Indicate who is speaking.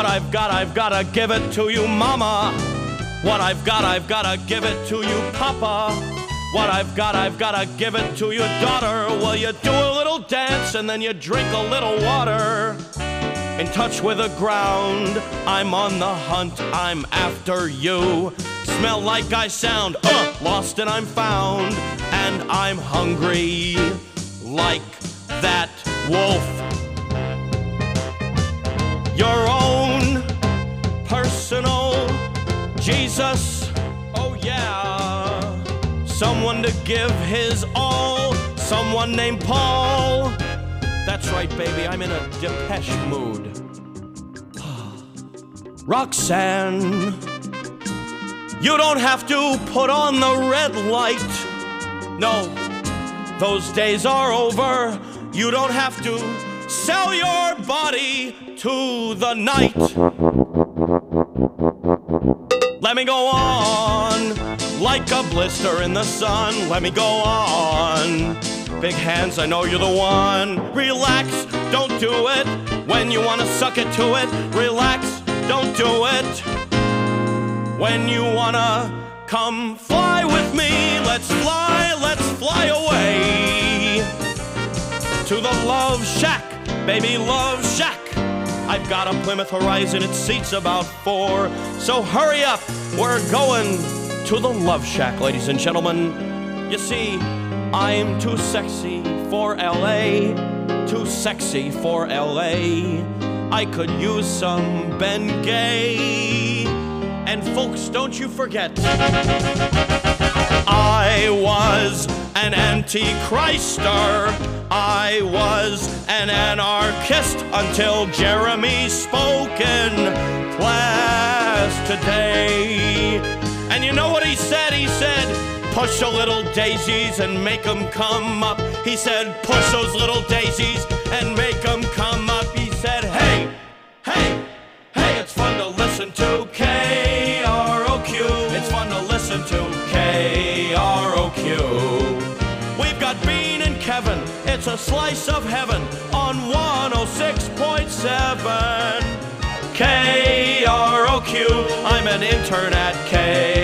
Speaker 1: I've gotta give it to you, mama. What I've gotta give it to you, papa. What I've gotta give it to your daughter. Well, you do a little dance and then you drink a little water. In touch with the ground, I'm on the hunt, I'm after you. Smell like I sound, lost and I'm found. And I'm hungry like that wolf. Your own personal Jesus, oh yeah. Someone to give his all, someone named Paul. That's right, baby, I'm in a Depeche mood. Roxanne, you don't have to put on the red light. No, those days are over. You don't have to sell your body to the night. Let me go on like a blister in the sun. Let me go on. Big hands, I know you're the one. Relax, don't do it. When you wanna suck it to it, relax, don't do it. When you wanna come fly with me, let's fly away. To the Love Shack, baby, Love Shack. I've got a Plymouth Horizon, it seats about 4. So hurry up, we're going to the Love Shack, ladies and gentlemen. You see, I'm too sexy for LA, too sexy for LA. I could use some Ben Gay. And folks, don't you forget, I was an antichrister. I was an anarchist until Jeremy spoke in class today. And you know what he said? He said, push the little daisies and make them come up. He said, push those little daisies and make them come up. He said, hey, hey, hey, it's fun to listen to KROQ. It's fun to listen to KROQ. We've got Bean and Kevin. It's a slice of heaven on 106.7 KROQ. I'm an intern at KROQ.